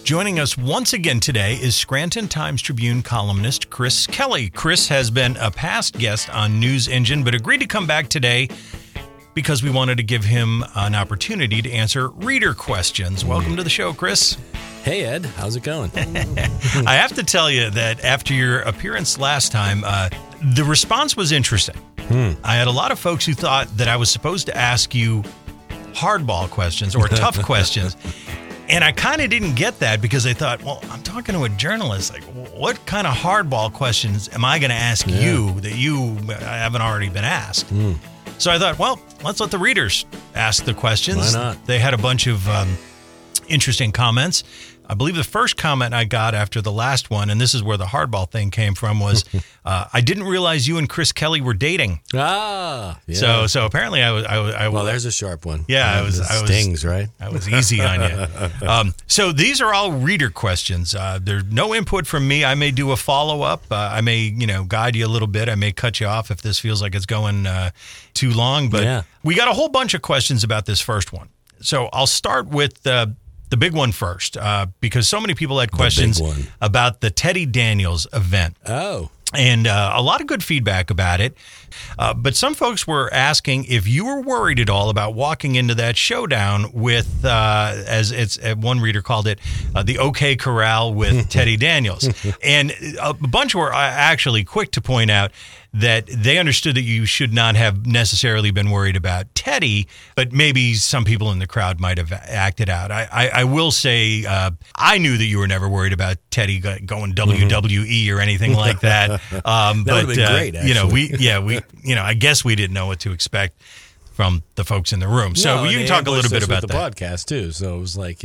Joining us once again today is Scranton Times-Tribune columnist Chris Kelly. Chris has been a past guest on News Engine, but agreed to come back today because we wanted to give him an opportunity to answer reader questions. Welcome to the show, Chris. Hey, Ed. How's it going? I have to tell you that after your appearance last time, the response was interesting. I had a lot of folks who thought that I was supposed to ask you hardball questions or tough questions. And I kind of didn't get that because I thought, well, I'm talking to a journalist. Like, what kind of hardball questions am I going to ask you that you haven't already been asked? So I thought, well, let's let the readers ask the questions. Why not? They had a bunch of interesting comments. I believe the first comment I got after the last one, and this is where the hardball thing came from, was, I didn't realize you and Chris Kelly were dating. Ah, yeah. So apparently I was. Well, there's a sharp one. Yeah, stings, right? I was easy on you. So these are all reader questions. There's no input from me. I may do a follow-up. I may, guide you a little bit. I may cut you off if this feels like it's going too long. But we got a whole bunch of questions about this first one. So I'll start with the big one first, because so many people had questions about the Teddy Daniels event. Oh. And a lot of good feedback about it. But some folks were asking if you were worried at all about walking into that showdown with, as one reader called it, the OK Corral with Teddy Daniels. And a bunch were actually quick to point out that they understood that you should not have necessarily been worried about Teddy, but maybe some people in the crowd might have acted out. I will say I knew that you were never worried about Teddy going WWE or anything like that. That would have been great, actually. I guess we didn't know what to expect from the folks in the room. So you can talk a little bit about the podcast too. So it was like,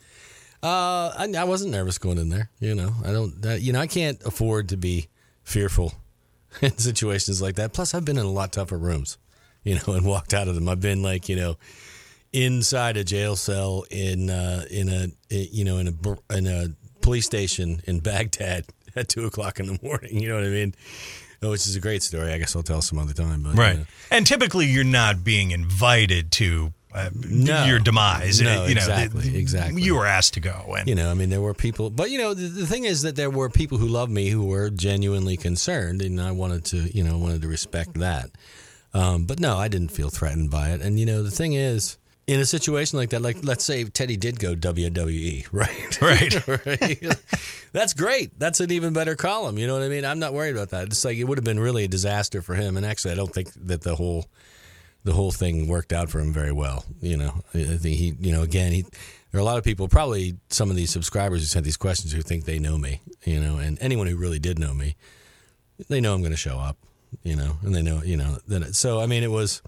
I wasn't nervous going in there. I can't afford to be fearful in situations like that. Plus, I've been in a lot tougher rooms, and walked out of them. I've been like, inside a jail cell in a police station in Baghdad at 2:00 in the morning. You know what I mean? Which is a great story. I guess I'll tell some other time. But, right. And typically, you're not being invited to your demise. No, exactly. You were asked to go. And, there were people. But, the thing is that there were people who loved me who were genuinely concerned, and I wanted to respect that. But no, I didn't feel threatened by it. And, the thing is, in a situation like that, like let's say Teddy did go WWE, right? Right. That's great. That's an even better column. You know what I mean? I'm not worried about that. It's like it would have been really a disaster for him. And actually, I don't think that the whole thing worked out for him very well. I think he, again, there are a lot of people, probably some of these subscribers who sent these questions who think they know me, and anyone who really did know me, they know I'm going to show up, and they know, so, I mean, it was,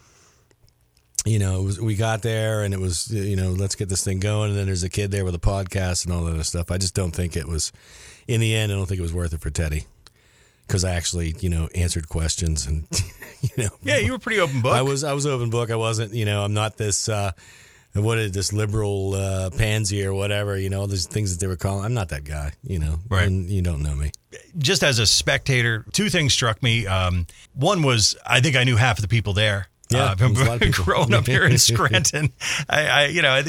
we got there and it was, let's get this thing going. And then there's a kid there with a podcast and all that other stuff. I just don't think it was, in the end, I don't think it was worth it for Teddy. Because I actually, answered questions and, Yeah, you were pretty open book. I was open book. I wasn't, I'm not this, this liberal pansy or whatever, there's things that they were calling. I'm not that guy, Right. And you don't know me. Just as a spectator, two things struck me. One was, I think I knew half of the people there. Yeah, growing up here in Scranton, I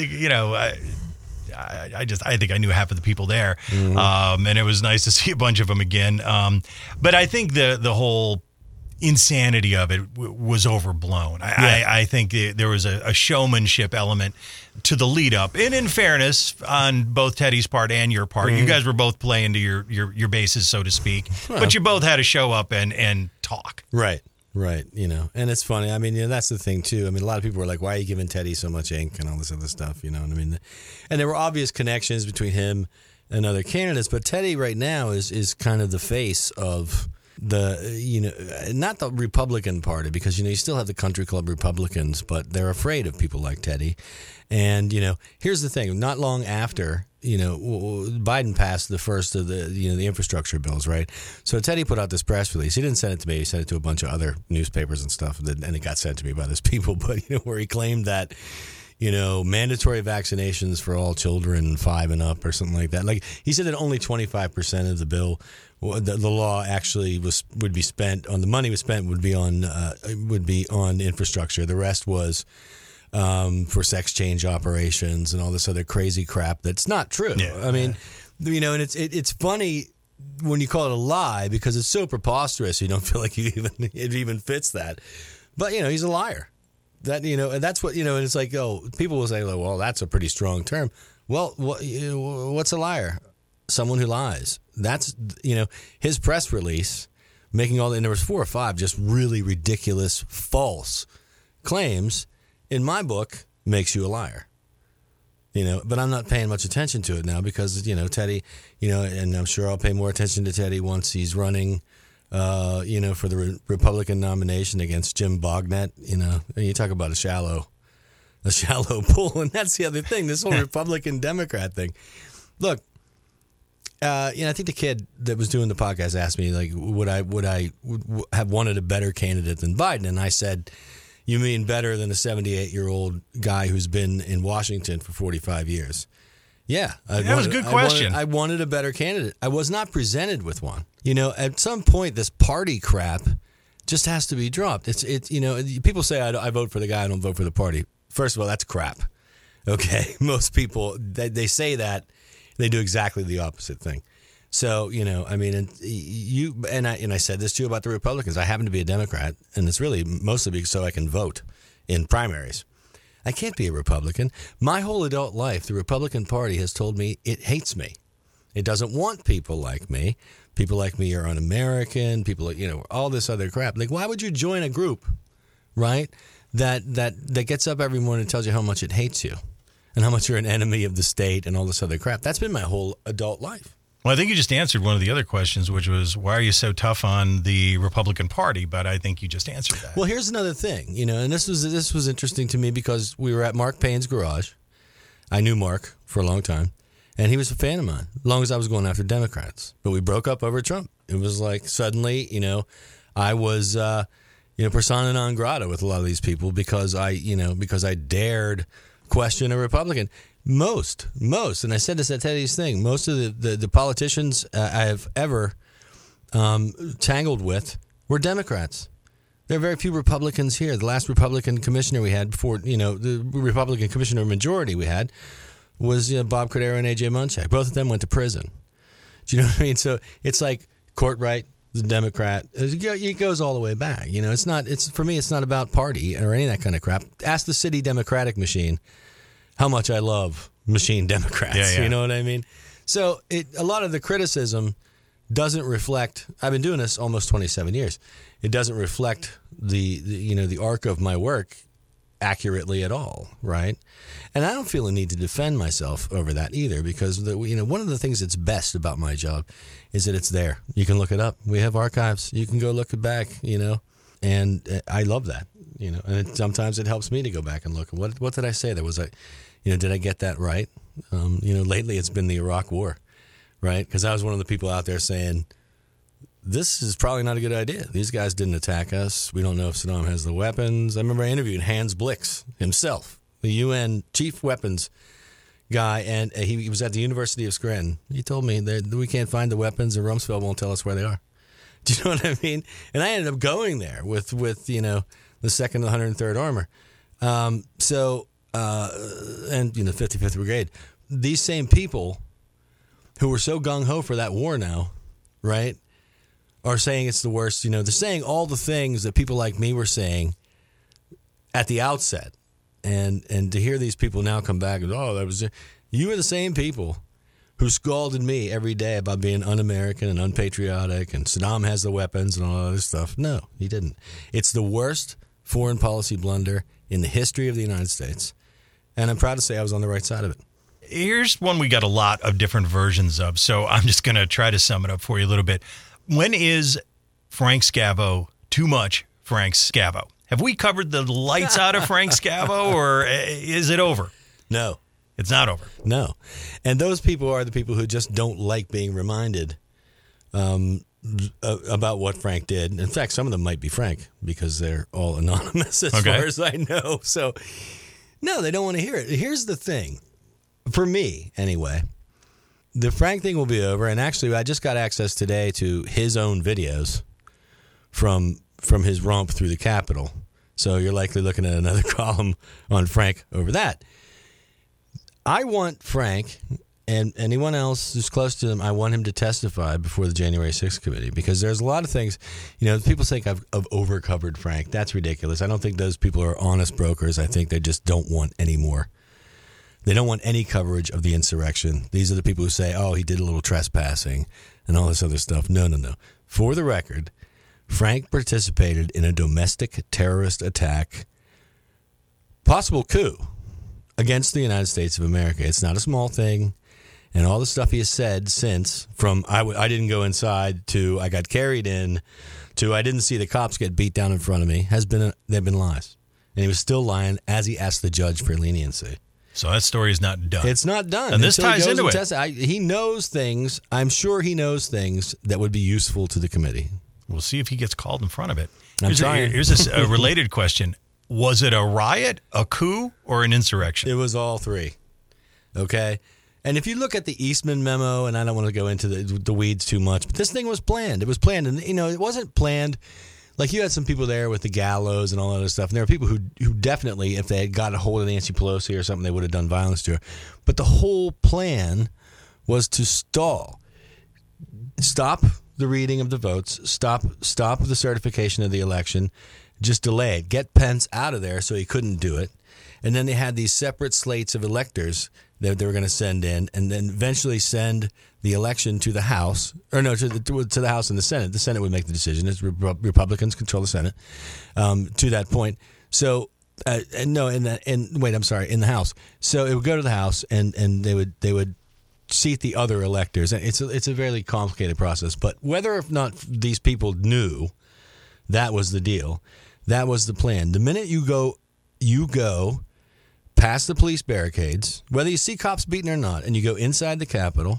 think I knew half of the people there, and it was nice to see a bunch of them again. But I think the whole insanity of it was overblown. I think there was a showmanship element to the lead up, and in fairness, on both Teddy's part and your part, you guys were both playing to your bases, so to speak. Well, but you both had to show up and talk. Right, and it's funny. I mean, that's the thing too. I mean, a lot of people were like, "Why are you giving Teddy so much ink and all this other stuff?" And I mean, and there were obvious connections between him and other candidates. But Teddy right now is kind of the face of the, not the Republican Party, because you still have the country club Republicans, but they're afraid of people like Teddy. And here's the thing: not long after, Biden passed the first of the infrastructure bills, right? So Teddy put out this press release. He didn't send it to me. He sent it to a bunch of other newspapers and stuff, and it got sent to me by those people. But where he claimed that, mandatory vaccinations for all children 5 and up or something like that. Like he said that only 25% of the bill, the law actually would be spent on, the money was spent would be on infrastructure. The rest was for sex change operations and all this other crazy crap that's not true. Yeah. I mean, and it's funny when you call it a lie because it's so preposterous. You don't feel like it even fits that. But he's a liar. That and that's what and it's like, oh, people will say, well, that's a pretty strong term. Well, what's a liar? Someone who lies. That's his press release making and there was 4 or 5 just really ridiculous false claims. In my book, makes you a liar. But I'm not paying much attention to it now because Teddy, and I'm sure I'll pay more attention to Teddy once he's running. For the Republican nomination against Jim Bognet. You talk about a shallow pool, and that's the other thing. This whole Republican Democrat thing. Look, I think the kid that was doing the podcast asked me, like, would I have wanted a better candidate than Biden? And I said, you mean better than a 78-year-old guy who's been in Washington for 45 years? Yeah. That was a good question. I wanted a better candidate. I was not presented with one. At some point, this party crap just has to be dropped. It's people say I vote for the guy, I don't vote for the party. First of all, that's crap. Okay? Most people, they say that, they do exactly the opposite thing. So, and I said this too about the Republicans. I happen to be a Democrat, and it's really mostly because so I can vote in primaries. I can't be a Republican. My whole adult life, the Republican Party has told me it hates me. It doesn't want people like me. People like me are un-American. People, all this other crap. Like, why would you join a group, right, that gets up every morning and tells you how much it hates you and how much you're an enemy of the state and all this other crap? That's been my whole adult life. Well, I think you just answered one of the other questions, which was, why are you so tough on the Republican Party? But I think you just answered that. Well, here's another thing, and this was interesting to me because we were at Mark Payne's garage. I knew Mark for a long time, and he was a fan of mine, as long as I was going after Democrats. But we broke up over Trump. It was like suddenly, I was, persona non grata with a lot of these people because I dared question a Republican. Most, and I said this at Teddy's thing, most of the politicians I have ever tangled with were Democrats. There are very few Republicans here. The last Republican commissioner we had before, the Republican commissioner majority we had was Bob Cordero and A.J. Munchak. Both of them went to prison. Do you know what I mean? So it's like Courtwright, the Democrat. It goes all the way back. For me, it's not about party or any of that kind of crap. Ask the city Democratic machine how much I love machine Democrats. Yeah. You know what I mean? So a lot of the criticism doesn't reflect. I've been doing this almost 27 years. It doesn't reflect the arc of my work accurately at all, right? And I don't feel a need to defend myself over that either, because one of the things that's best about my job is that it's there. You can look it up. We have archives. You can go look it back. And I love that. And sometimes it helps me to go back and look. What did I say? There was did I get that right? Lately it's been the Iraq War, right? Because I was one of the people out there saying, this is probably not a good idea. These guys didn't attack us. We don't know if Saddam has the weapons. I remember I interviewed Hans Blix himself, the UN chief weapons guy, and he was at the University of Scranton. He told me that we can't find the weapons and Rumsfeld won't tell us where they are. Do you know what I mean? And I ended up going there with the 2nd and 103rd Armor. And 55th Brigade. These same people who were so gung-ho for that war now, right, are saying it's the worst. They're saying all the things that people like me were saying at the outset. And to hear these people now come back and, you were the same people who scalded me every day about being un-American and unpatriotic and Saddam has the weapons and all that other stuff. No, he didn't. It's the worst foreign policy blunder in the history of the United States. And I'm proud to say I was on the right side of it. Here's one we got a lot of different versions of, so I'm just going to try to sum it up for you a little bit. When is Frank Scavo too much Frank Scavo? Have we covered the lights out of Frank Scavo, or is it over? No. It's not over. No. And those people are the people who just don't like being reminded about what Frank did. In fact, some of them might be Frank because they're all anonymous as far as I know. So, no, they don't want to hear it. Here's the thing. For me, anyway, the Frank thing will be over. And actually, I just got access today to his own videos from his romp through the Capitol. So you're likely looking at another column on Frank over that. I want Frank and anyone else who's close to him, I want him to testify before the January 6th committee, because there's a lot of things, people think I've overcovered Frank. That's ridiculous. I don't think those people are honest brokers. I think they just don't want any more. They don't want any coverage of the insurrection. These are the people who say, oh, he did a little trespassing and all this other stuff. No. For the record, Frank participated in a domestic terrorist attack, possible coup, against the United States of America. It's not a small thing. And all the stuff he has said since, from I didn't go inside to I got carried in to I didn't see the cops get beat down in front of me, they've been lies. And he was still lying as he asked the judge for leniency. So that story is not done. It's not done. And this ties into it. He knows things. I'm sure he knows things that would be useful to the committee. We'll see if he gets called in front of it. Here's a related question. Was it a riot, a coup, or an insurrection? It was all three. Okay? And if you look at the Eastman memo, and I don't want to go into the weeds too much, but this thing was planned. It was planned. And, it wasn't planned. Like, you had some people there with the gallows and all that other stuff. And there were people who definitely, if they had got a hold of Nancy Pelosi or something, they would have done violence to her. But the whole plan was to stall. Stop the reading of the votes. Stop the certification of the election. Just delay it. Get Pence out of there so he couldn't do it. And then they had these separate slates of electors that they were going to send in, and then eventually send the election to the House, to the House and the Senate. The Senate would make the decision. As Republicans control the Senate to that point. So in the House. So it would go to the House, and they would seat the other electors. It's a very complicated process. But whether or not these people knew that was the deal, that was the plan. The minute you go past the police barricades, whether you see cops beating or not, and you go inside the Capitol,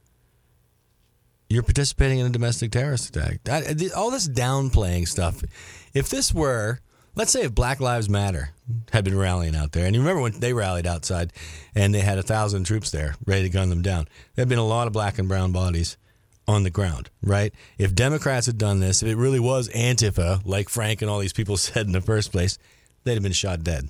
you're participating in a domestic terrorist attack. All this downplaying stuff. If this were, let's say if Black Lives Matter had been rallying out there, and you remember when they rallied outside and they had 1,000 troops there ready to gun them down, there had been a lot of black and brown bodies on the ground, right? If Democrats had done this, if it really was Antifa, like Frank and all these people said in the first place, they'd have been shot dead.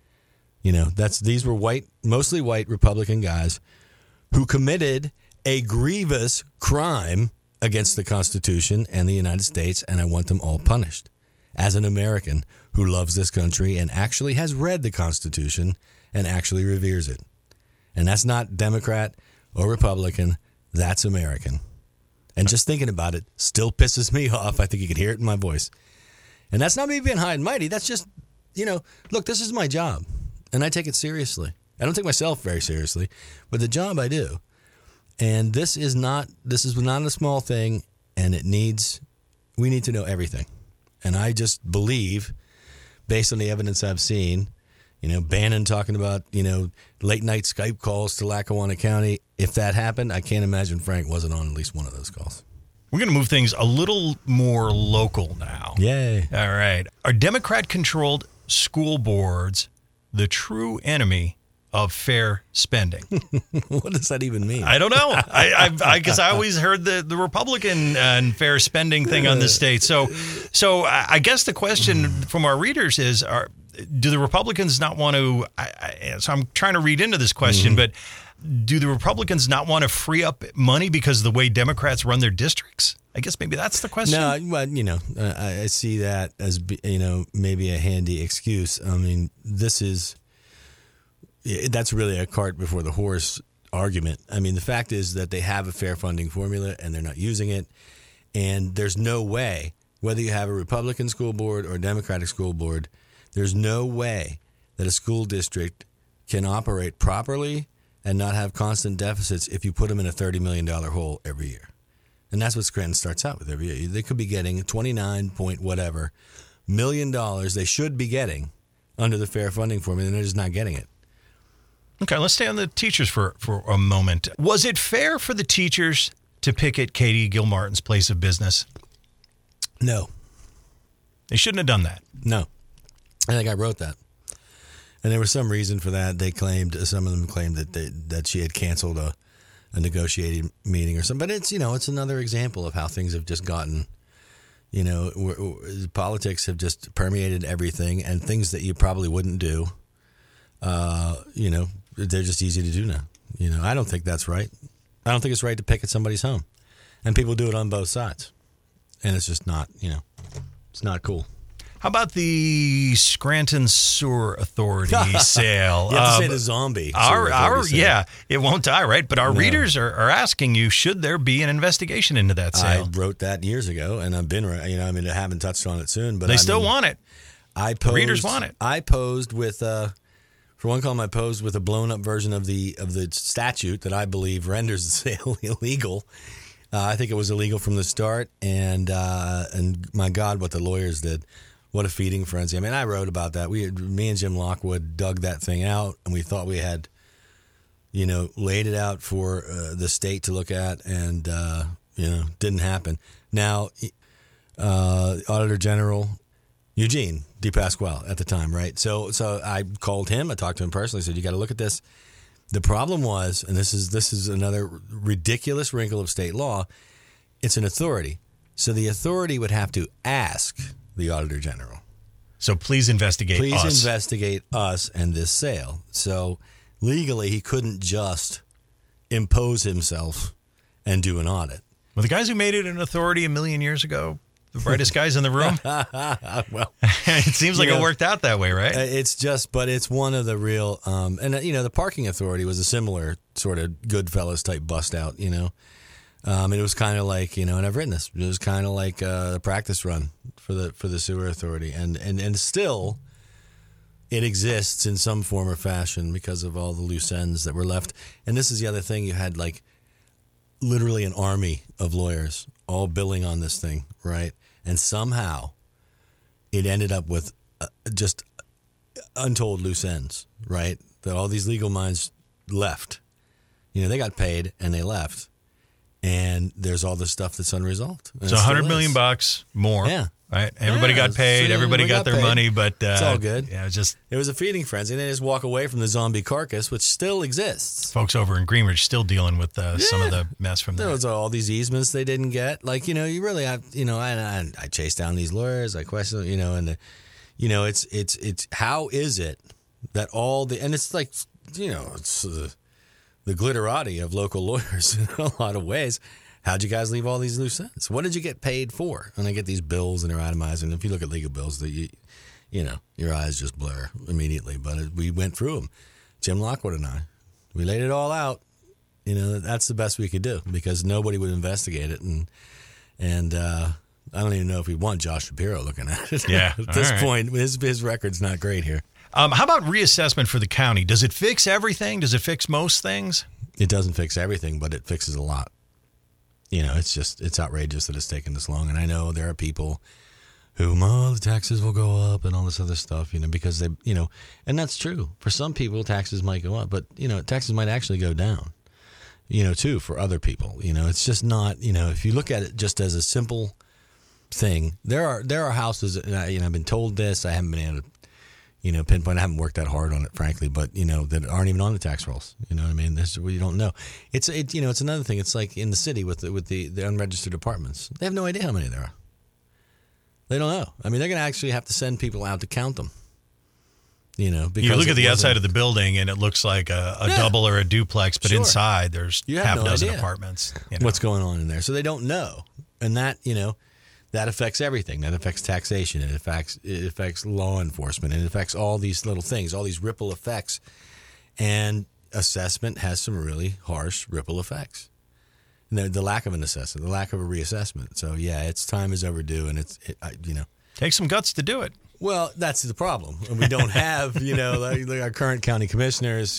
These were mostly white Republican guys who committed a grievous crime against the Constitution and the United States, and I want them all punished. As an American who loves this country and actually has read the Constitution and actually reveres it. And that's not Democrat or Republican, that's American. And just thinking about it still pisses me off. I think you could hear it in my voice. And that's not me being high and mighty. That's just, look, this is my job. And I take it seriously. I don't take myself very seriously, but the job I do. And this is not a small thing, and we need to know everything. And I just believe, based on the evidence I've seen, Bannon talking about, late night Skype calls to Lackawanna County. If that happened, I can't imagine Frank wasn't on at least one of those calls. We're going to move things a little more local now. Yay. All right. Are Democrat-controlled school boards the true enemy of fair spending? What does that even mean? I don't know. I guess I always heard the Republican and fair spending thing on the state. So I guess the question from our readers is, do the Republicans not want to? So I'm trying to read into this question, but do the Republicans not want to free up money because of the way Democrats run their districts? I guess maybe that's the question. No, but I see that as maybe a handy excuse. I mean, that's really a cart before the horse argument. I mean, the fact is that they have a fair funding formula and they're not using it. And there's no way, whether you have a Republican school board or a Democratic school board, there's no way that a school district can operate properly and not have constant deficits if you put them in a $30 million hole every year. And that's what Scranton starts out with every year. They could be getting 29 point whatever $1 million they should be getting under the fair funding formula, and they're just not getting it. Okay, let's stay on the teachers for a moment. Was it fair for the teachers to picket Katie Gilmartin's place of business? No. They shouldn't have done that. No. I think I wrote that. And there was some reason for that. Some of them claimed that she had canceled a negotiating meeting or something. But it's another example of how things have just gotten, Politics have just permeated everything, and things that you probably wouldn't do, they're just easy to do now. I don't think that's right. I don't think it's right to pick at somebody's home. And people do it on both sides. And it's just not, it's not cool. How about the Scranton Sewer Authority sale? You have to say the zombie. It won't die, right? But our readers are asking you, should there be an investigation into that sale? I wrote that years ago, and I've been, I haven't touched on it soon. But they still want it. The readers want it. I posed with, for one column, I posed with a blown-up version of the statute that I believe renders the sale illegal. I think it was illegal from the start, and my God, what the lawyers did. What a feeding frenzy. I mean, I wrote about that. Me and Jim Lockwood dug that thing out, and we thought we had, laid it out for the state to look at, and, didn't happen. Now, Auditor General Eugene DePasquale at the time, right? So I called him. I talked to him personally. I said, you got to look at this. The problem was, and this is another ridiculous wrinkle of state law, it's an authority. So the authority would have to ask the Auditor General. So please investigate us. Please investigate us and this sale. So legally, he couldn't just impose himself and do an audit. Well, the guys who made it an authority a million years ago, the brightest guys in the room? Well, it seems like it worked out that way, right? But it's one of the real, the parking authority was a similar sort of Goodfellas type bust out, and it was kind of like, and I've written this, it was kind of like a practice run for the sewer authority. And still it exists in some form or fashion because of all the loose ends that were left. And this is the other thing. You had like literally an army of lawyers all billing on this thing, right? And somehow it ended up with just untold loose ends, right? That all these legal minds left. They got paid and they left. And there's all this stuff that's unresolved. So $100 million more. Yeah. Right. Everybody got paid. Everybody got their money, but it's all good. Yeah, it was a feeding frenzy. And they just walk away from the zombie carcass, which still exists. Folks over in Greenridge still dealing with some of the mess from there. There was all these easements they didn't get. Like, you really have, I chased down these lawyers. I questioned, and it's how is it that all the, and it's like, it's the glitterati of local lawyers in a lot of ways. How'd you guys leave all these loose ends? What did you get paid for? And I get these bills and they're itemized. And if you look at legal bills, your eyes just blur immediately. But we went through them. Jim Lockwood and I, we laid it all out. That's the best we could do because nobody would investigate it. And I don't even know if we want Josh Shapiro looking at it. Yeah. At this point, his record's not great here. How about reassessment for the county? Does it fix everything? Does it fix most things? It doesn't fix everything, but it fixes a lot. It's outrageous that it's taken this long. And I know there are people who, the taxes will go up and all this other stuff, because they, and that's true. For some people, taxes might go up, but, taxes might actually go down, too, for other people. It's just not, if you look at it just as a simple thing, there are houses, and I've been told this, I haven't been able to, pinpoint. I haven't worked that hard on it, frankly, but that aren't even on the tax rolls. You know what I mean? You don't know. It's another thing. It's like in the city with the unregistered apartments. They have no idea how many there are. They don't know. I mean, they're going to actually have to send people out to count them. Because you look at the outside of the building and it looks like a double or a duplex, but inside there's half a dozen apartments. What's going on in there? So they don't know, and that that affects everything. That affects taxation. It affects law enforcement. It affects all these little things, all these ripple effects. And assessment has some really harsh ripple effects. And the lack of an assessment, the lack of a reassessment. So yeah, its time is overdue, and takes some guts to do it. Well, that's the problem. We don't have like our current county commissioners,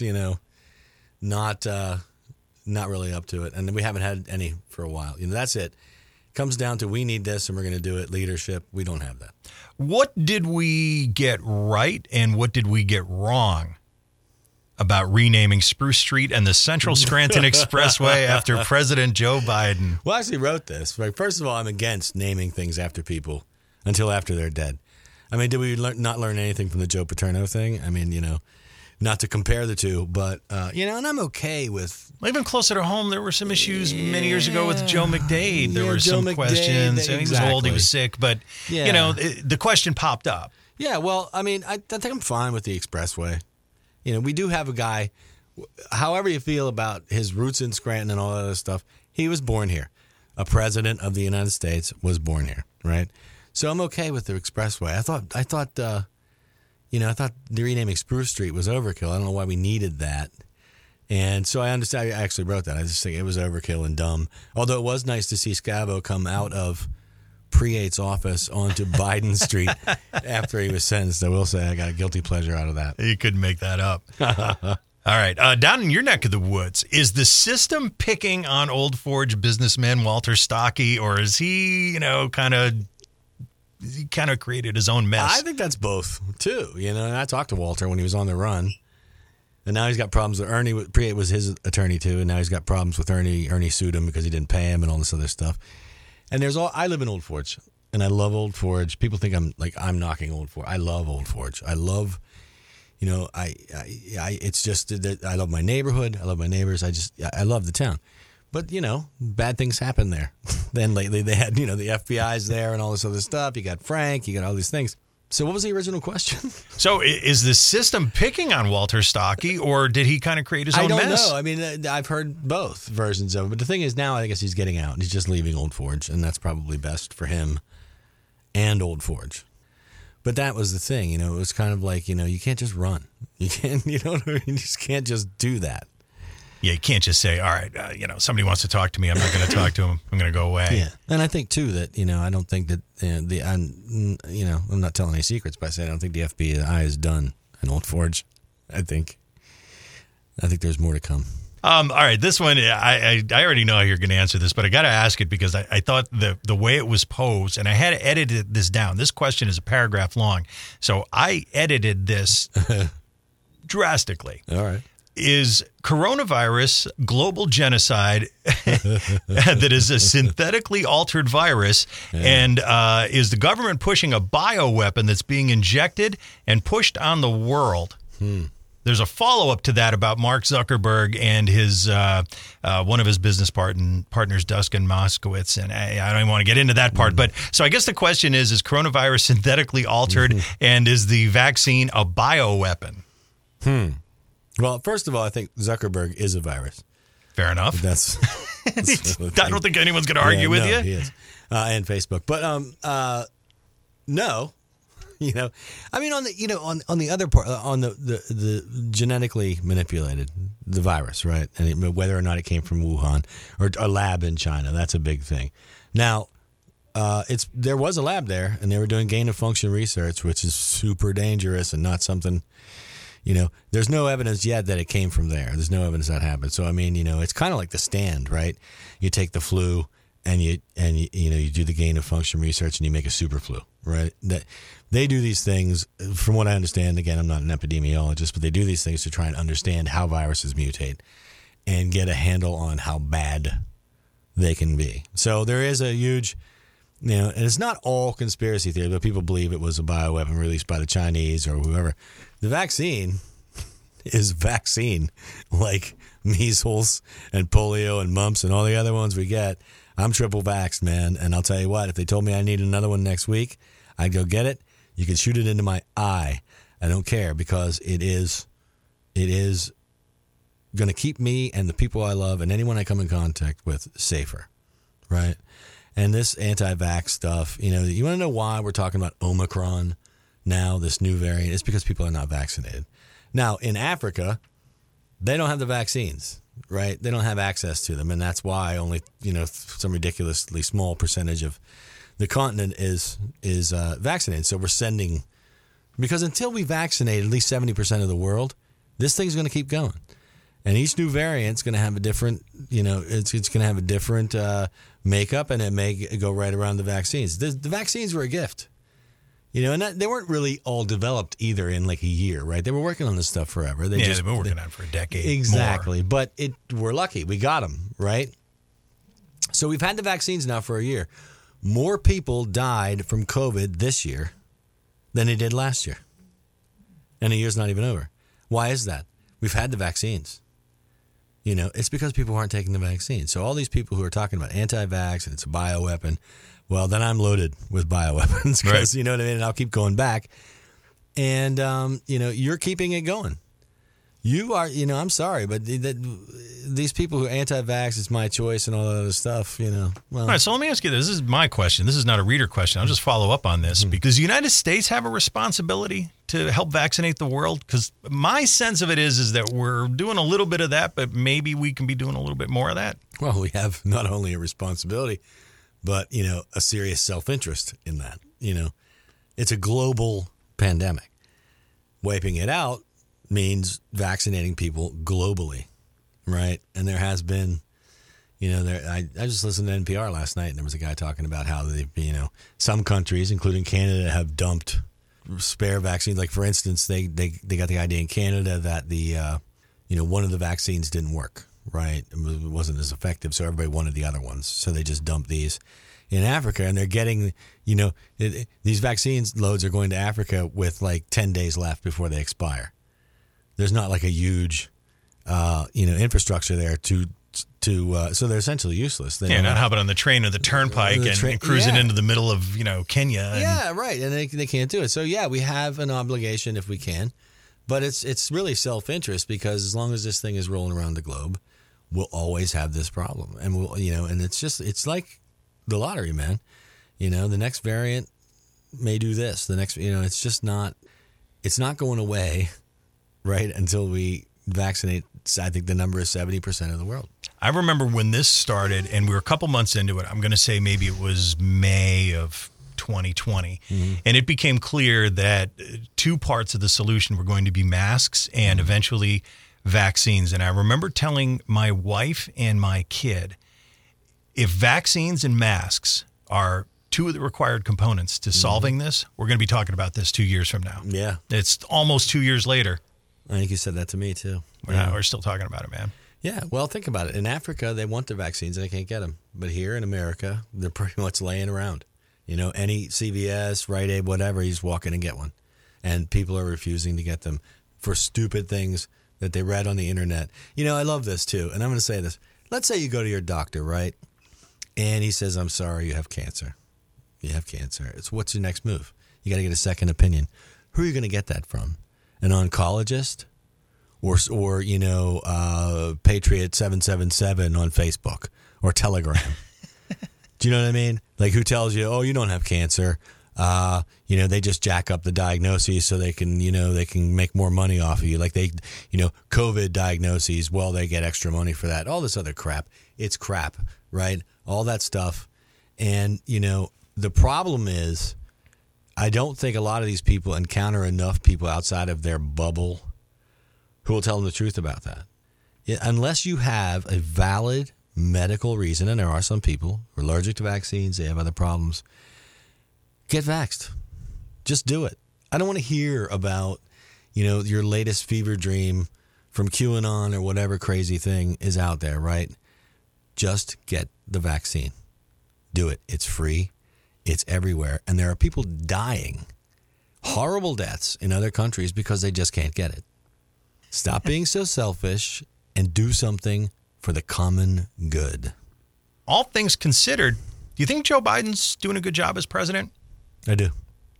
not really up to it, and we haven't had any for a while. That's it. Comes down to we need this and we're going to do it. Leadership, we don't have that. What did we get right and what did we get wrong about renaming Spruce Street and the Central Scranton Expressway after President Joe Biden? Well, I actually wrote this. First of all, I'm against naming things after people until after they're dead. I mean, did we not learn anything from the Joe Paterno thing? I mean, not to compare the two, but, and I'm okay with. Even closer to home, there were some issues many years ago with Joe McDade. There were Joe some questions. McDade, He was old, he was sick, but, the question popped up. Yeah, well, I mean, I think I'm fine with the expressway. We do have a guy, however you feel about his roots in Scranton and all that other stuff, he was born here. A president of the United States was born here, right? So I'm okay with the expressway. I thought the renaming Spruce Street was overkill. I don't know why we needed that. And so I understand. I actually wrote that. I just think it was overkill and dumb. Although it was nice to see Scavo come out of Preate's office onto Biden Street after he was sentenced. I will say I got a guilty pleasure out of that. You couldn't make that up. All right. Down in your neck of the woods, is the system picking on Old Forge businessman Walter Stocky, or is he, kind of created his own mess? I think that's both, too. And I talked to Walter when he was on the run. And now he's got problems with Ernie. Preate was his attorney, too. And now he's got problems with Ernie. Ernie sued him because he didn't pay him and all this other stuff. And I live in Old Forge, and I love Old Forge. People think I'm knocking Old Forge. I love Old Forge. I love, it's just that I love my neighborhood. I love my neighbors. I love the town. But, bad things happen there. Then lately they had, the FBI's there and all this other stuff. You got Frank, you got all these things. So what was the original question? So is the system picking on Walter Stocky, or did he kind of create his own mess? I don't know. I mean, I've heard both versions of it. But the thing is now I guess he's getting out. He's just leaving Old Forge, and that's probably best for him and Old Forge. But that was the thing. It was kind of like, you can't just run. You can't, you just can't just do that. Yeah, you can't just say, all right, somebody wants to talk to me. I'm not going to talk to him. I'm going to go away. Yeah. And I think, too, that, I don't think that I'm not telling any secrets by saying I don't think the FBI is done in Old Forge. I think there's more to come. All right, this one, I already know how you're going to answer this, but I got to ask it because I thought the way it was posed, and I had to edit this down. This question is a paragraph long, so I edited this drastically. All right. Is coronavirus global genocide that is a synthetically altered virus? And is the government pushing a bioweapon that's being injected and pushed on the world? There's a follow-up to that about Mark Zuckerberg and his one of his business partners, Dustin Moskowitz. And I don't even want to get into that part. But so I guess the question is coronavirus synthetically altered, and is the vaccine a bioweapon? Well, first of all, I think Zuckerberg is a virus. Fair enough. That's I don't think anyone's going to argue with you. He is. And Facebook. But no. I mean, on the other part, on the genetically manipulated, the virus, right? And whether or not it came from Wuhan or a lab in China, that's a big thing. Now, there was a lab there, and they were doing gain of function research, which is super dangerous and not something. There's no evidence yet that it came from there. There's no evidence that happened. So I mean, it's kind of like The Stand, right? You take the flu and you do the gain of function research and you make a super flu, right? That they do these things, from what I understand. Again, I'm not an epidemiologist, but they do these things to try and understand how viruses mutate and get a handle on how bad they can be. So there is a huge, and it's not all conspiracy theory, but people believe it was a bioweapon released by the Chinese or whoever. The vaccine is vaccine, like measles and polio and mumps and all the other ones we get. I'm triple vaxxed, man. And I'll tell you what, if they told me I need another one next week, I'd go get it. You can shoot it into my eye. I don't care, because it is going to keep me and the people I love and anyone I come in contact with safer, right? And this anti-vax stuff, you want to know why we're talking about Omicron now, this new variant? It's because people are not vaccinated. Now, in Africa, they don't have the vaccines, right? They don't have access to them, and that's why only, some ridiculously small percentage of the continent is vaccinated. So we're sending, because until we vaccinate at least 70% of the world, this thing's going to keep going. And each new variant's going to have a different, it's going to have a different makeup, and it may go right around the vaccines. The vaccines were a gift. And they weren't really all developed either in like a year, right? They were working on this stuff forever. They've been working on it for a decade. Exactly. More. But we're lucky. We got them, right? So we've had the vaccines now for a year. More people died from COVID this year than they did last year. And the year's not even over. Why is that? We've had the vaccines. It's because people aren't taking the vaccine. So all these people who are talking about anti-vax and it's a bioweapon, well, then I'm loaded with bioweapons because, you know what I mean? And I'll keep going back. And, you're keeping it going. You are, I'm sorry, but these people who are anti-vax, it's my choice and all that other stuff, well. All right, so let me ask you this. This is my question. This is not a reader question. I'll just follow up on this because the United States have a responsibility to help vaccinate the world? Because my sense of it is that we're doing a little bit of that, but maybe we can be doing a little bit more of that. Well, we have not only a responsibility, but, a serious self-interest in that. It's a global pandemic. Wiping it out means vaccinating people globally, right? And there has been, I just listened to NPR last night, and there was a guy talking about how some countries, including Canada, have dumped spare vaccines. Like, for instance, they got the idea in Canada that the one of the vaccines didn't work, right? It wasn't as effective, so everybody wanted the other ones, so they just dumped these in Africa, and they're getting, these vaccines loads are going to Africa with like 10 days left before they expire. There's not like a huge, infrastructure there so they're essentially useless. Not how about on the train or the turnpike and cruising into the middle of, Kenya. Yeah, right. And they can't do it. So, yeah, we have an obligation if we can, but it's really self-interest because as long as this thing is rolling around the globe, we'll always have this problem. And we'll, and it's like the lottery, man. The next variant may do this. The next, it's not going away, right, until we vaccinate. I think the number is 70% of the world. I remember when this started, and we were a couple months into it. I'm going to say maybe it was May of 2020. Mm-hmm. And it became clear that two parts of the solution were going to be masks and eventually vaccines. And I remember telling my wife and my kid, if vaccines and masks are two of the required components to solving this, we're going to be talking about this 2 years from now. Yeah. It's almost 2 years later. I think you said that to me, too. We're still talking about it, man. Yeah, well, think about it. In Africa, they want the vaccines and they can't get them. But here in America, they're pretty much laying around. Any CVS, Rite Aid, whatever, you just walk in and get one. And people are refusing to get them for stupid things that they read on the internet. I love this, too. And I'm going to say this. Let's say you go to your doctor, right? And he says, I'm sorry, you have cancer. You have cancer. What's your next move? You got to get a second opinion. Who are you going to get that from? An oncologist? Or Patriot 777 on Facebook or Telegram. Do you know what I mean? Like, who tells you, oh, you don't have cancer? They just jack up the diagnoses so they can make more money off of you. Like COVID diagnoses, well, they get extra money for that. All this other crap. It's crap, right? All that stuff. And, the problem is I don't think a lot of these people encounter enough people outside of their bubble who will tell them the truth about that. Unless you have a valid medical reason, and there are some people who are allergic to vaccines, they have other problems, get vaxxed. Just do it. I don't want to hear about, your latest fever dream from QAnon or whatever crazy thing is out there, right? Just get the vaccine. Do it. It's free. It's everywhere. And there are people dying, horrible deaths in other countries because they just can't get it. Stop being so selfish and do something for the common good. All things considered, do you think Joe Biden's doing a good job as president? I do.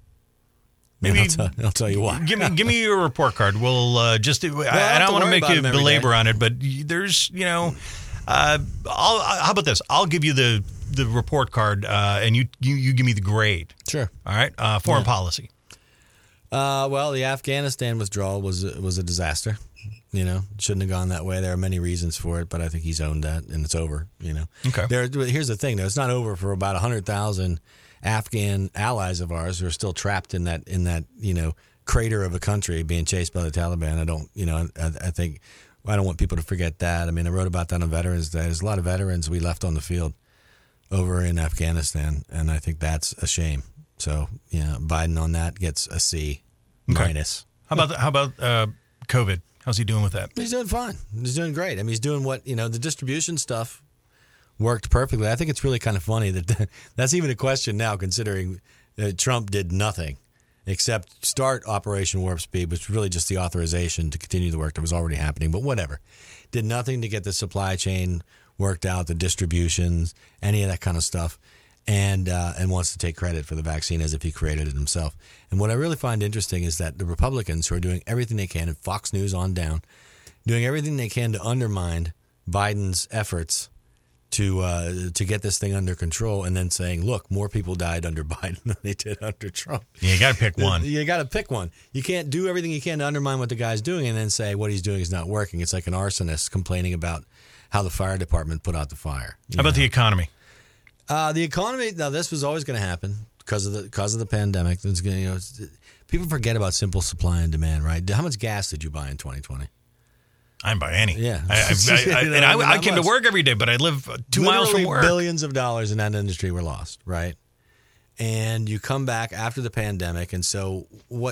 Maybe I'll tell you why. Give me your report card. We'll I don't want to make you belabor on it, but there's, how about this? I'll give you the report card, and you give me the grade. Sure. All right. Foreign policy. Well, the Afghanistan withdrawal was a disaster. Shouldn't have gone that way. There are many reasons for it, but I think he's owned that, and it's over. Okay. Here's the thing, though. It's not over for about 100,000 Afghan allies of ours who are still trapped in that crater of a country being chased by the Taliban. I think I don't want people to forget that. I mean, I wrote about that on Veterans Day. There's a lot of veterans we left on the field over in Afghanistan, and I think that's a shame. So, Biden on that gets a C minus. How about COVID? How's he doing with that? He's doing fine. He's doing great. I mean, he's doing what, the distribution stuff worked perfectly. I think it's really kind of funny that that's even a question now, considering Trump did nothing. except start Operation Warp Speed, which was really just the authorization to continue the work that was already happening. But whatever. Did nothing to get the supply chain worked out, the distributions, any of that kind of stuff, and wants to take credit for the vaccine as if he created it himself. And what I really find interesting is that the Republicans, who are doing everything they can, and Fox News on down, doing everything they can to undermine Biden's efforts to get this thing under control, and then saying, look, more people died under Biden than they did under Trump. Yeah, you got to pick one. You got to pick one. You can't do everything you can to undermine what the guy's doing and then say what he's doing is not working. It's like an arsonist complaining about how the fire department put out the fire. How about the economy? The economy, now this was always going to happen because of the pandemic. It's gonna, people forget about simple supply and demand, right? How much gas did you buy in 2020? I didn't buy any. Yeah. I came to work every day, but I live 2 miles from work. Billions of dollars in that industry were lost, right? And you come back after the pandemic, and so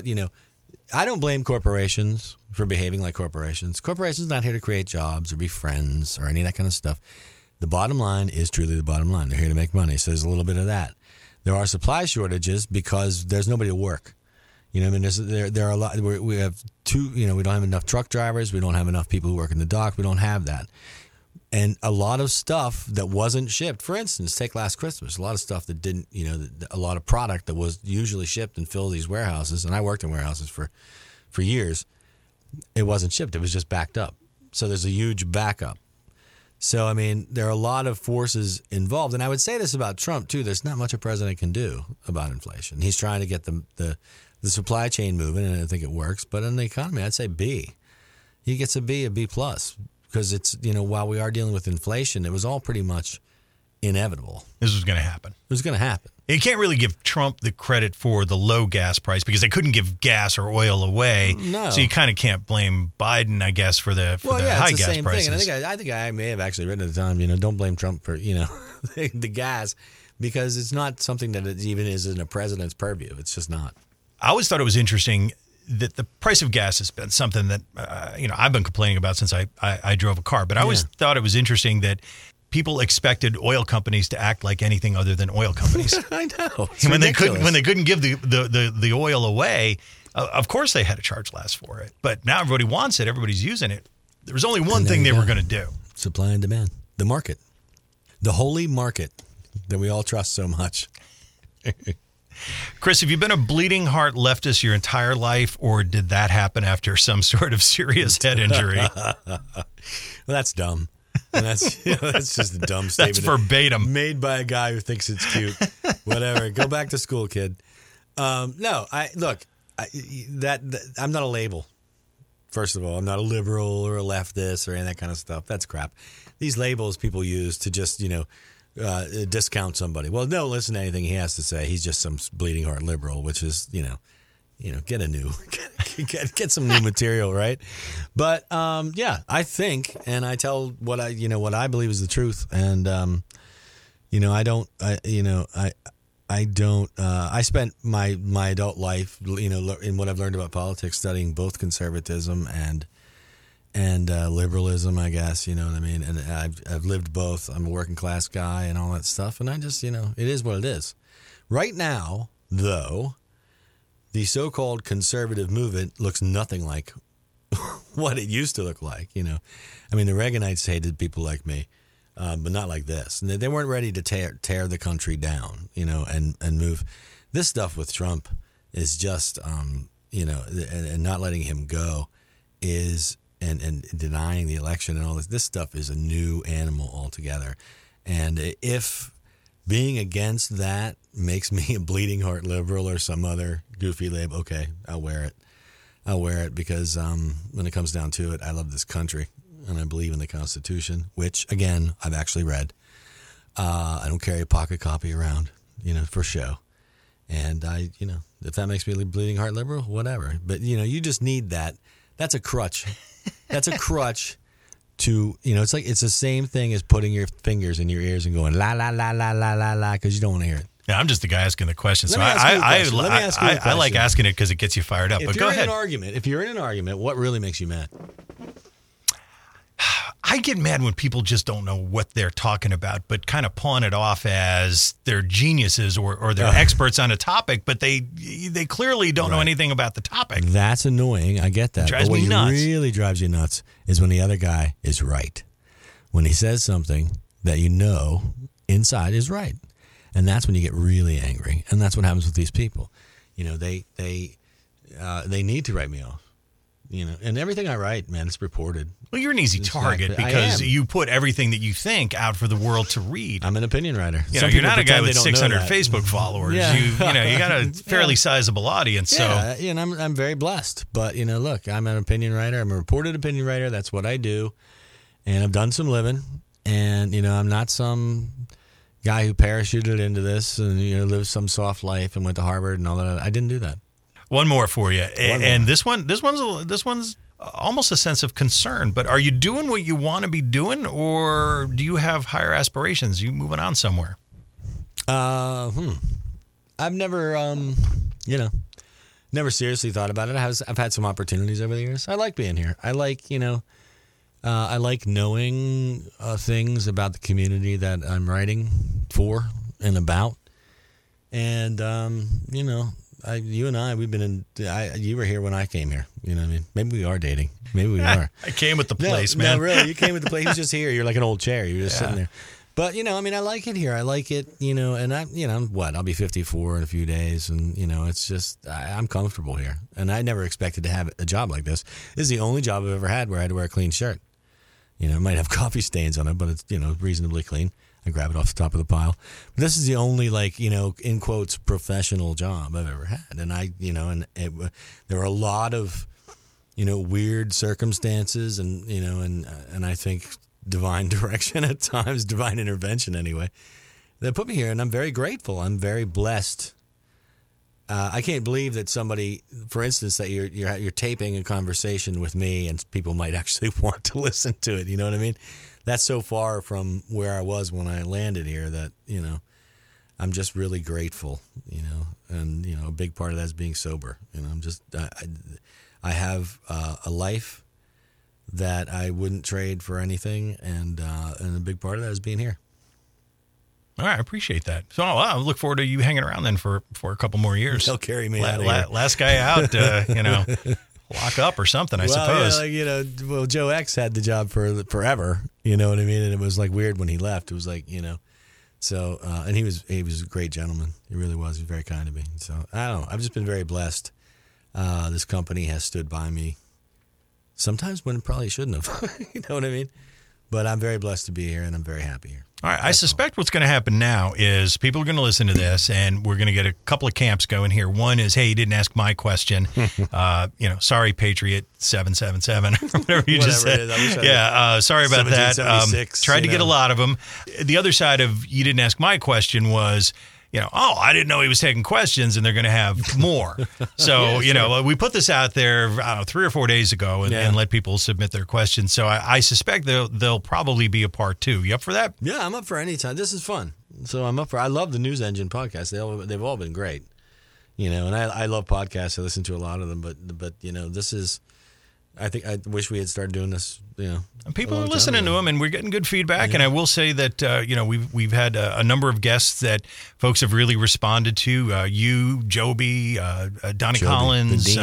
I don't blame corporations for behaving like corporations. Corporations are not here to create jobs or be friends or any of that kind of stuff. The bottom line is truly the bottom line. They're here to make money, so there's a little bit of that. There are supply shortages because there's nobody to work. I mean, there are a lot. We have we don't have enough truck drivers. We don't have enough people who work in the dock. We don't have that. And a lot of stuff that wasn't shipped. For instance, take last Christmas. A lot of stuff that didn't, a lot of product that was usually shipped and filled these warehouses. And I worked in warehouses for years. It wasn't shipped. It was just backed up. So there's a huge backup. So, I mean, there are a lot of forces involved. And I would say this about Trump, too. There's not much a president can do about inflation. He's trying to get the supply chain moving, and I think it works. But in the economy, I'd say B. He gets a B plus, because it's, while we are dealing with inflation, it was all pretty much inevitable. This was going to happen. It was going to happen. You can't really give Trump the credit for the low gas price because they couldn't give gas or oil away. No. So you kind of can't blame Biden, I guess, for the high gas same prices. Thing. And I think I may have actually written at the time, don't blame Trump for, the gas, because it's not something that it even is in a president's purview. It's just not. I always thought it was interesting that the price of gas has been something that, I've been complaining about since I drove a car. But I always thought it was interesting that people expected oil companies to act like anything other than oil companies. I know. When they couldn't give the oil away, of course they had to charge less for it. But now everybody wants it. Everybody's using it. There was only one thing they were going to do. Supply and demand. The market. The holy market that we all trust so much. Chris, have you been a bleeding heart leftist your entire life, or did that happen after some sort of serious head injury? Well, that's dumb. And that's just a dumb statement. That's verbatim. Made by a guy who thinks it's cute. Whatever. Go back to school, kid. I'm not a label. First of all, I'm not a liberal or a leftist or any of that kind of stuff. That's crap. These labels people use to just, discount somebody. Well, don't listen to anything he has to say. He's just some bleeding heart liberal, which is, get a new, get some new material, right? But I think, and I tell what I believe is the truth, and I spent my adult life, in what I've learned about politics, studying both conservatism and liberalism, I guess, you know what I mean? And I've lived both. I'm a working class guy and all that stuff. And I just, it is what it is. Right now, though, the so-called conservative movement looks nothing like what it used to look like, I mean, the Reaganites hated people like me, but not like this. And they weren't ready to tear the country down, and move. This stuff with Trump is just, and not letting him go is... And denying the election and all this stuff is a new animal altogether. And if being against that makes me a bleeding heart liberal or some other goofy label, okay, I'll wear it because when it comes down to it, I love this country and I believe in the Constitution, which, again, I've actually read. I don't carry a pocket copy around, for show. And if that makes me a bleeding heart liberal, whatever. But, you just need that. That's a crutch. That's a crutch to, it's the same thing as putting your fingers in your ears and going la, la, la, la, la, la, la, because you don't want to hear it. Yeah, I'm just the guy asking the question. So I like asking it because it gets you fired up. But go ahead. If you're in an argument, what really makes you mad? I get mad when people just don't know what they're talking about, but kind of pawn it off as they're geniuses or they're experts on a topic, but they clearly don't know anything about the topic. That's annoying. I get that. It drives but what me nuts. really drives you nuts is when the other guy is right. When he says something that you know inside is right. And that's when you get really angry. And that's what happens with these people. You know, they need to write me off. You know, and everything I write, man, it's reported. Well, you're an easy target because you put everything that you think out for the world to read. I'm an opinion writer. You know, you're not a guy with 600 Facebook followers. Yeah. You got a fairly sizable audience. Yeah, and I'm very blessed. But, you know, look, I'm an opinion writer. I'm a reported opinion writer. That's what I do. And I've done some living. And, you know, I'm not some guy who parachuted into this and, you know, lived some soft life and went to Harvard and all that. I didn't do that. One more for you, and this one's almost a sense of concern. But are you doing what you want to be doing, or do you have higher aspirations? You moving on somewhere? I've never, never seriously thought about it. I've had some opportunities over the years. I like being here. I like, I like knowing things about the community that I'm writing for and about, and you and I, we've been you were here when I came here. You know what I mean? Maybe we are dating. Maybe we are. I came with the place, man. No, really. You came with the place. He was just here. You're like an old chair. You're just sitting there. But, I like it here. I like it, and I'll be 54 in a few days. And, it's just, I'm comfortable here. And I never expected to have a job like this. This is the only job I've ever had where I had to wear a clean shirt. It might have coffee stains on it, but it's, reasonably clean. I grab it off the top of the pile. But this is the only, in quotes, professional job I've ever had. And there were a lot of, weird circumstances and, and I think divine direction at times, divine intervention anyway, that put me here. And I'm very grateful. I'm very blessed. I can't believe that somebody, for instance, that you're taping a conversation with me and people might actually want to listen to it. You know what I mean? That's so far from where I was when I landed here that, I'm just really grateful, and, a big part of that is being sober. I'm just, I have a life that I wouldn't trade for anything. And a big part of that is being here. All right, I appreciate that. So I look forward to you hanging around then for a couple more years. They'll carry me out of here. Last guy out, lock up or something, I suppose. Yeah, Joe X had the job for forever. You know what I mean? And it was weird when he left. It was so, and he was a great gentleman. He really was. He was very kind to me. So I don't know. I've just been very blessed. This company has stood by me sometimes when it probably shouldn't have. You know what I mean? But I'm very blessed to be here, and I'm very happy here. All right. I suspect what's going to happen now is people are going to listen to this, and we're going to get a couple of camps going here. One is, hey, you didn't ask my question. Sorry, Patriot 777 or whatever you just said. Sorry about that. Tried to get a lot of them. The other side of you didn't ask my question was, I didn't know he was taking questions, and they're going to have more. So, we put this out there, 3 or 4 days ago and let people submit their questions. So I suspect there'll probably be a part 2. You up for that? Yeah, I'm up for any time. This is fun. So I'm up for I love the News Engine podcast. They've all been great. And I love podcasts. I listen to a lot of them. But this is, I wish we had started doing this, And people are listening to them, and we're getting good feedback. Yeah. And I will say that, we've had a number of guests that folks have really responded to. You, Joby, Donnie Collins,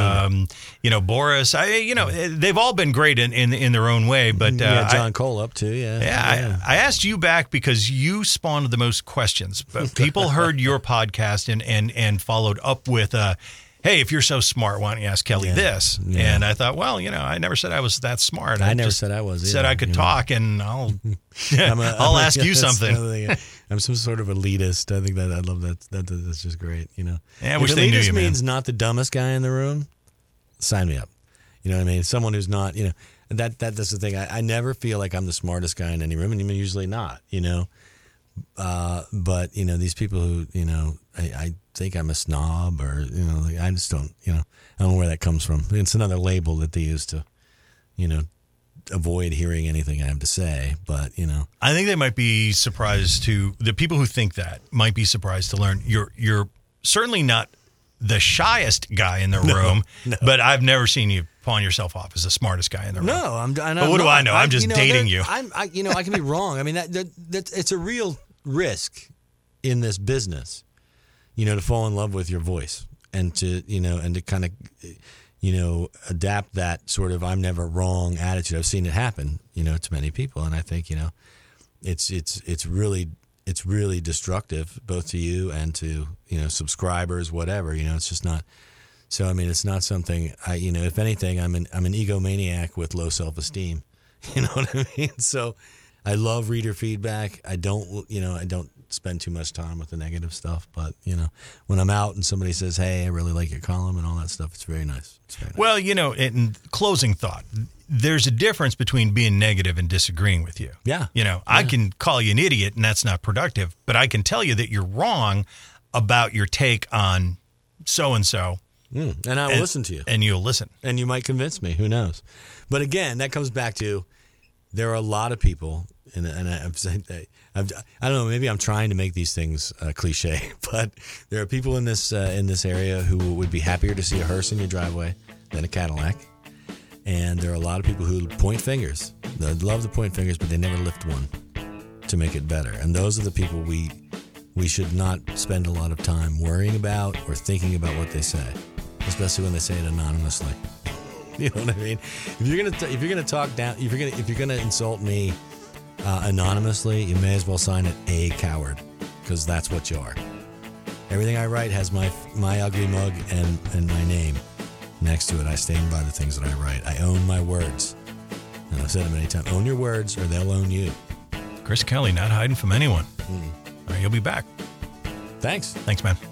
Boris. They've all been great in their own way. But John Cole up too. Yeah. I asked you back because you spawned the most questions. But people heard your podcast and followed up with hey, if you're so smart, why don't you ask Kelly this? Yeah. And I thought, I never said I was that smart. I never said I was either. Said I could talk, and I'll ask you something. I'm some sort of elitist. I think that I love that. That's just great. Yeah, I wish they knew you, man. Means not the dumbest guy in the room. Sign me up. You know what I mean? Someone who's not. That's the thing. I never feel like I'm the smartest guy in any room, and I'm usually not. But these people who I think I'm a snob, or I just don't I don't know where that comes from. It's another label that they use to avoid hearing anything I have to say. But I think they might be surprised to the people who think that might be surprised to learn you're certainly not the shyest guy in the room, but I've never seen you pawn yourself off as the smartest guy in the room. No, but what do I know? I'm just dating you. I can be wrong. I mean, that it's a real risk in this business, to fall in love with your voice and to kind of, adapt that sort of I'm never wrong attitude. I've seen it happen, to many people. And I think, it's really destructive both to you and to, subscribers, whatever, it's just not. So, I mean, it's not something if anything, I'm an egomaniac with low self-esteem. You know what I mean? So I love reader feedback. I don't spend too much time with the negative stuff, but when I'm out and somebody says, "Hey, I really like your column" and all that stuff, it's very nice. Well, in closing thought, there's a difference between being negative and disagreeing with you. Yeah. I can call you an idiot and that's not productive, but I can tell you that you're wrong about your take on so-and-so. And I will listen to you. And you'll listen. And you might convince me. Who knows? But again, that comes back to there are a lot of people, and I've said that, I don't know, maybe I'm trying to make these things cliche, but there are people in this area who would be happier to see a hearse in your driveway than a Cadillac. And there are a lot of people who point fingers. They love to point fingers, but they never lift one to make it better. And those are the people we should not spend a lot of time worrying about or thinking about what they say, especially when they say it anonymously. You know what I mean? If you're gonna talk down, if you're gonna insult me anonymously, you may as well sign it a coward, because that's what you are. Everything I write has my ugly mug and my name next to it. I stand by the things that I write. I own my words, and I've said it many times. Own your words, or they'll own you. Chris Kelly, not hiding from anyone. All right, you'll be back. Thanks, man.